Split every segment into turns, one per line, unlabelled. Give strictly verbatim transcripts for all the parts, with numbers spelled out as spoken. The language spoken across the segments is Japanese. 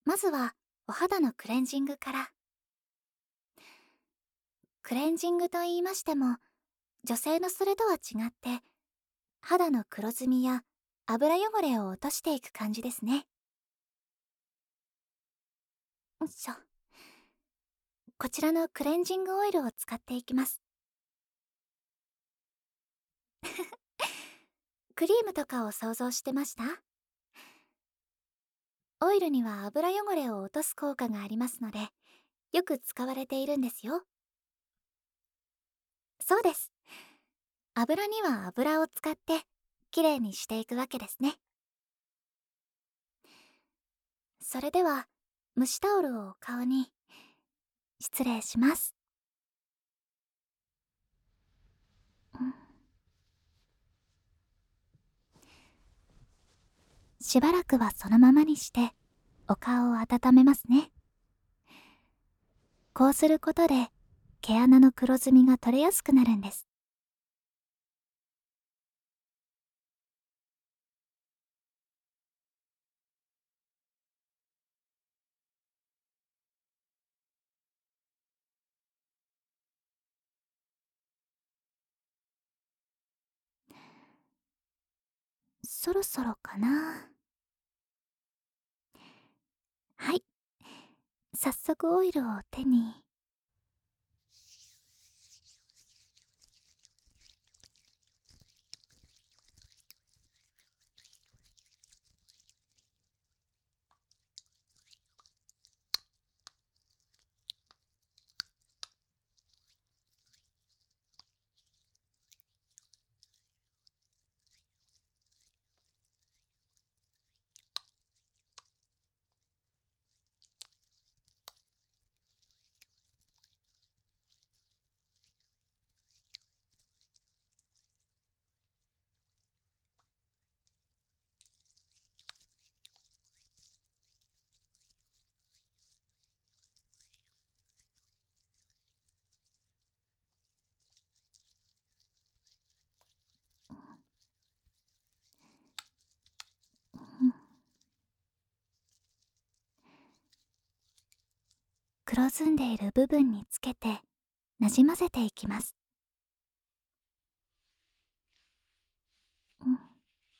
まずはお肌のクレンジングから。クレンジングと言いましても、女性のそれとは違って、肌の黒ずみや油汚れを落としていく感じですね。よいしょ。こちらのクレンジングオイルを使っていきます。クリームとかを想像してました？オイルには油汚れを落とす効果がありますので、よく使われているんですよ。そうです。油には油を使ってきれいにしていくわけですね。それでは蒸しタオルをお顔に。失礼します。うん、しばらくはそのままにしてお顔を温めますね。こうすることで毛穴の黒ずみが取れやすくなるんです。そろそろかな。はい、早速オイルを手に。うん、黒ずんでいる部分につけてなじませていきます。うん、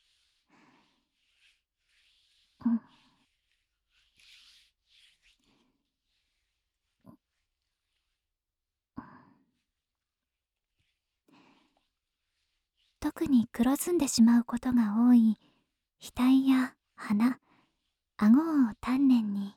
うん、特に黒ずんでしまうことが多い額や鼻、顎を丹念に。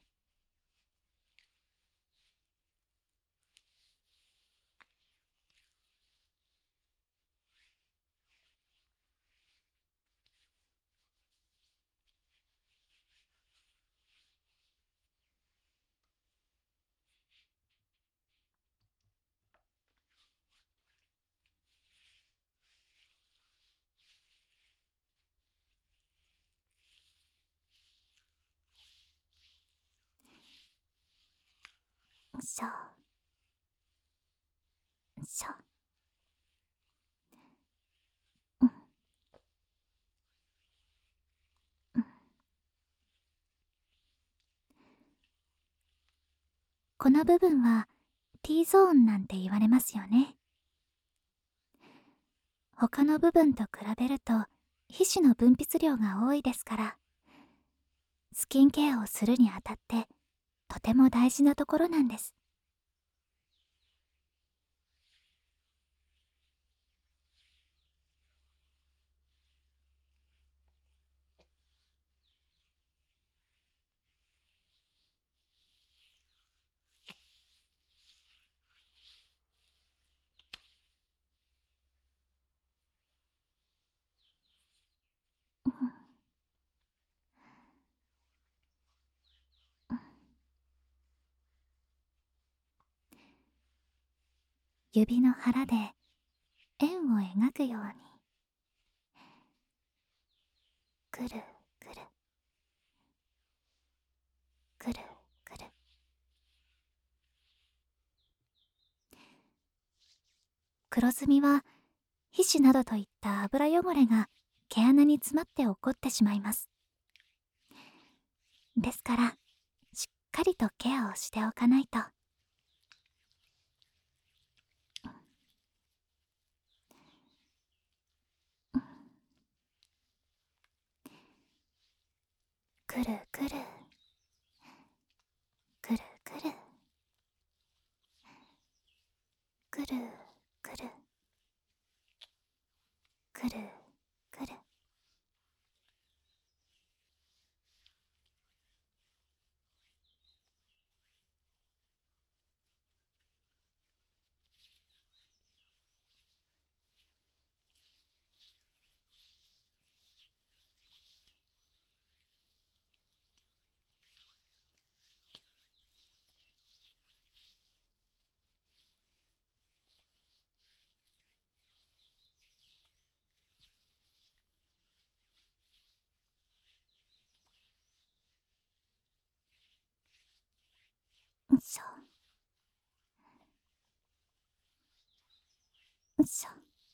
しょしょ。うん、うん、この部分は T ゾーンなんて言われますよね。他の部分と比べると皮脂の分泌量が多いですから、スキンケアをするにあたってとても大事なところなんです。うん、うん、指の腹で円を描くように、くるくるくるくる。黒ずみは皮脂などといった油汚れが毛穴に詰まって起こってしまいます。ですから、しっとケアをしておかないと。くるくるくるくるくるくるくるくる。よいしょよいしょ。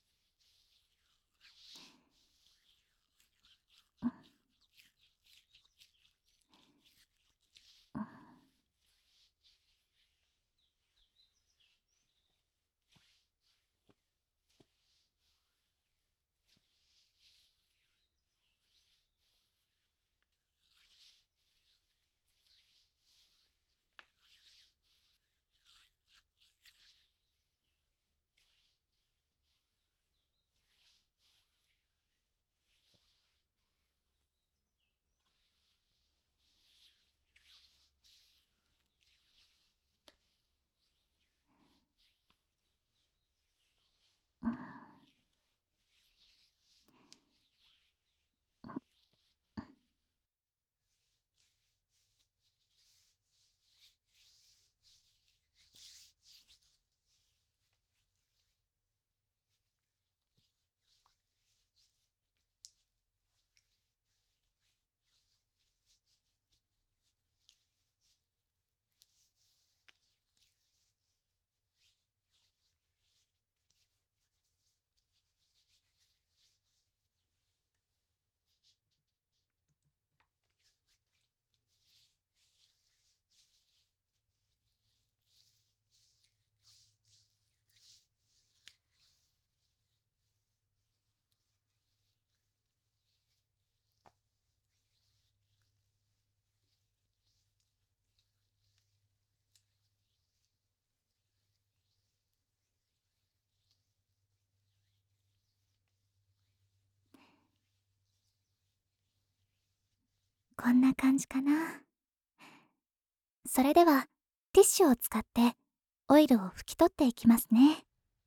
こんな感じかな。それではティッシュを使ってオイルを拭き取っていきますね。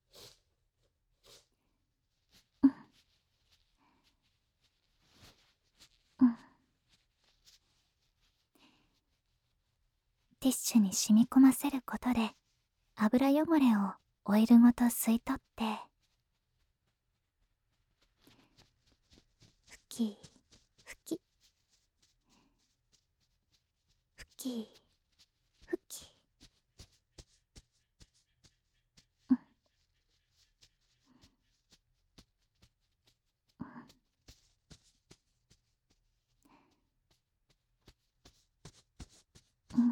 うんうん。ティッシュに染み込ませることで油汚れをオイルごと吸い取って拭き拭き拭き拭き。うん。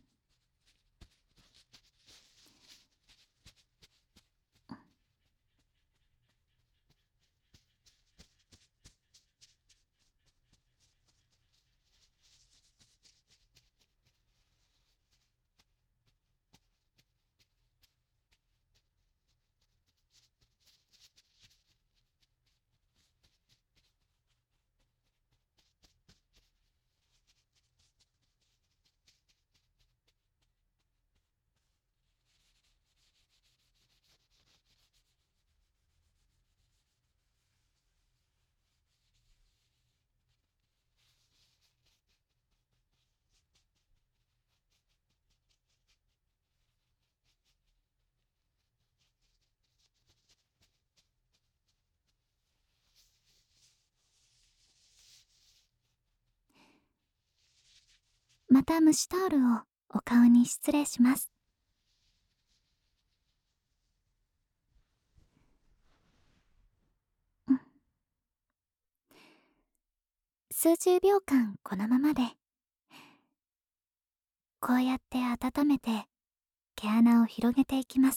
また蒸しタオルをお顔に失礼します。うん。数十秒間このままでこうやって温めて毛穴を広げていきます。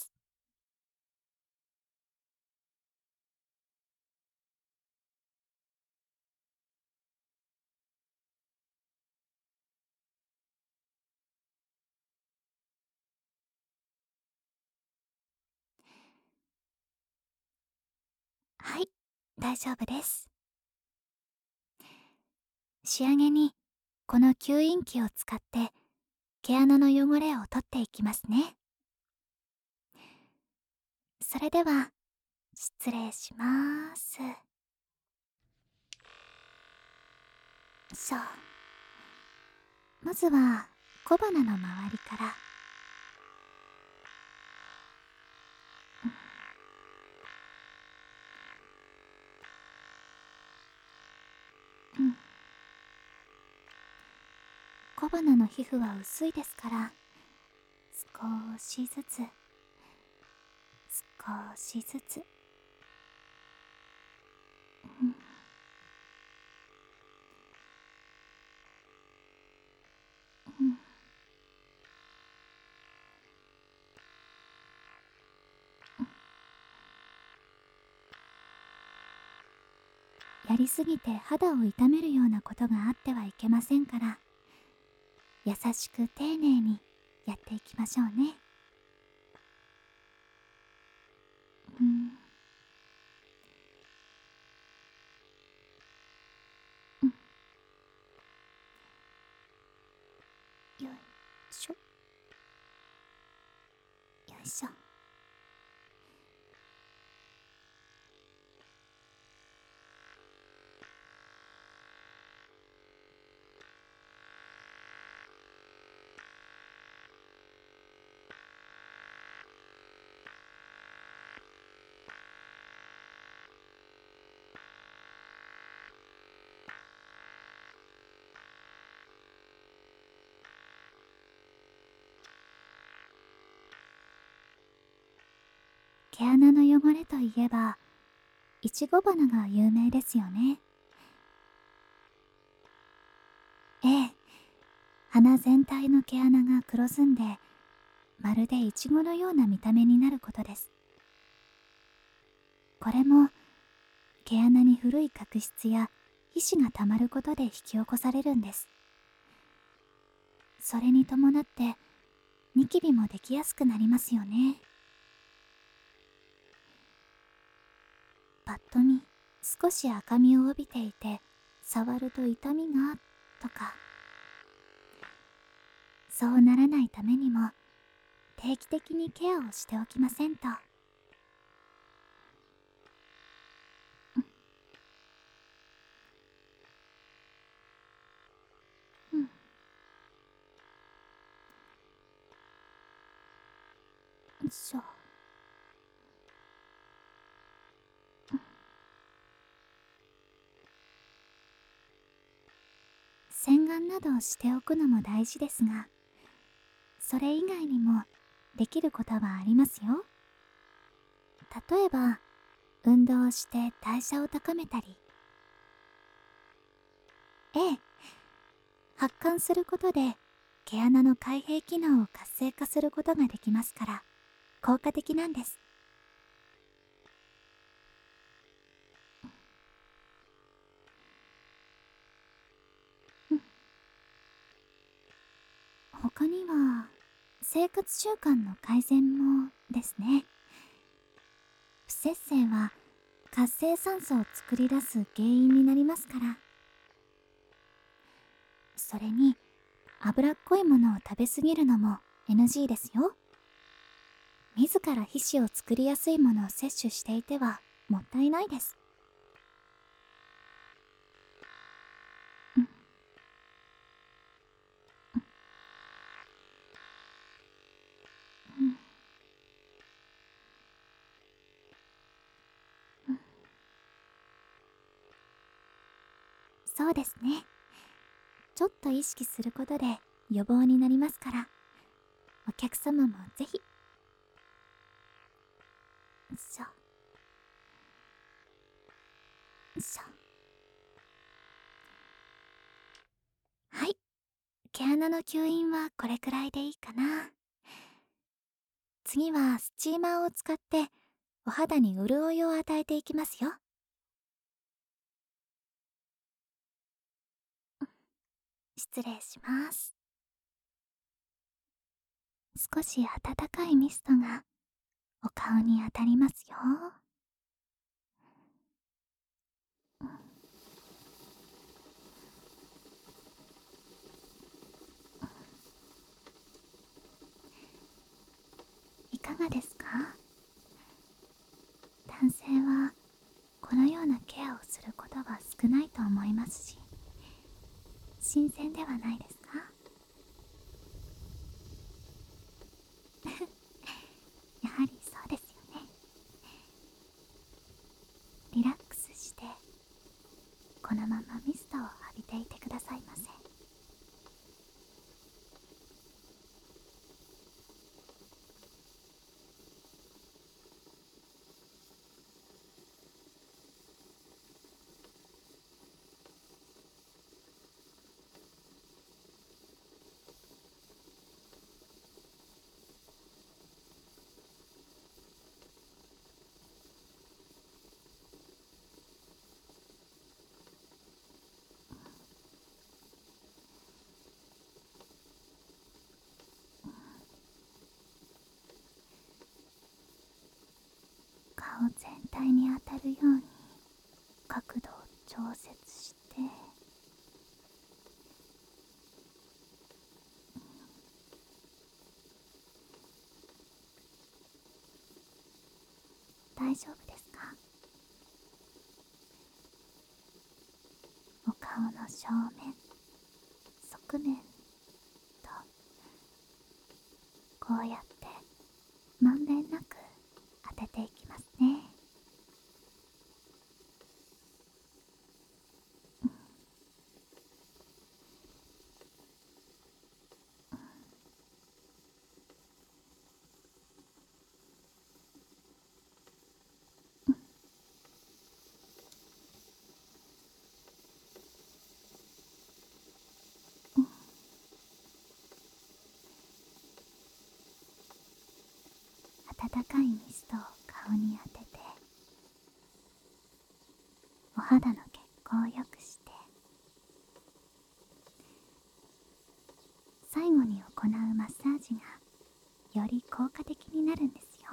はい、大丈夫です。仕上げにこの吸引器を使って毛穴の汚れを取っていきますね。それでは失礼します。さあ、まずは小鼻の周りから。うん、小鼻の皮膚は薄いですから、少しずつ少しずつ、うん、うん、やりすぎて肌を痛めるようなことがあってはいけませんから、優しく丁寧にやっていきましょうね。うん、うん、よいしょ、よいしょ。毛穴の汚れといえば、いちご花が有名ですよね。ええ、鼻全体の毛穴が黒ずんで、まるでイチゴのような見た目になることです。これも毛穴に古い角質や皮脂がたまることで引き起こされるんです。それに伴ってニキビもできやすくなりますよね。パッと見少し赤みを帯びていて、触ると痛みがとか、そうならないためにも定期的にケアをしておきませんと。うん、よいしょ。洗顔などをしておくのも大事ですが、それ以外にもできることはありますよ。例えば運動をして代謝を高めたり、ええ、発汗することで毛穴の開閉機能を活性化することができますから、効果的なんです。うん、他には生活習慣の改善もですね。不摂生は活性酸素を作り出す原因になりますから。それに脂っこいものを食べ過ぎるのも エヌジー ですよ。自ら皮脂を作りやすいものを摂取していてはもったいないです。うん、うん、うん、そうですね。ちょっと意識することで予防になりますから、お客様もぜひ。よいしょ、よいしょ。はい、毛穴鼻の吸引はこれくらいでいいかな。次はスチーマーを使ってお肌に潤いを与えていきますよ。失礼します。少し温かいミストがお顔に当たりますよ。いかがですか？男性はこのようなケアをすることは少ないと思いますし、新鮮ではないですか？やはりそうですよね。リラックスしてこのままミストを浴びていてくださいませ。顔全体に当たるように角度を調節して、大丈夫ですか？お顔の正面、側面とこうやってまんべんなく当てていきますね。温かいミストを顔に当てて、お肌の血行を良くして、最後に行うマッサージがより効果的になるんですよ。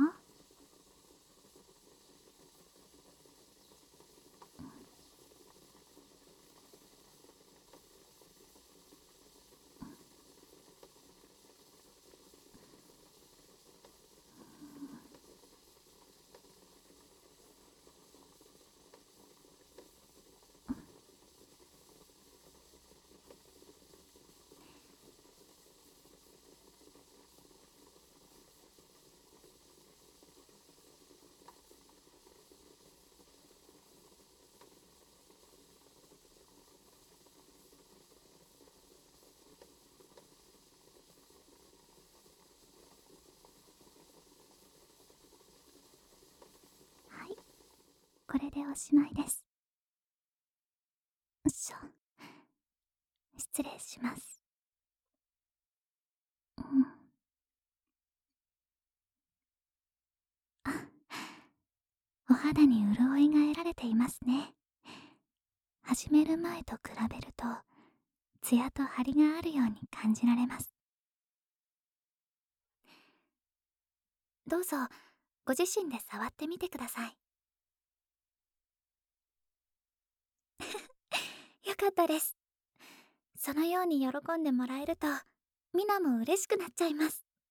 はい、これでおしまいです。よっしょ、失礼します。うん。あ、お肌に潤いが得られていますね。始める前と比べるとツヤと張りがあるように感じられます。どうぞご自身で触ってみてください。よかったです。そのように喜んでもらえるとミナも嬉しくなっちゃいます。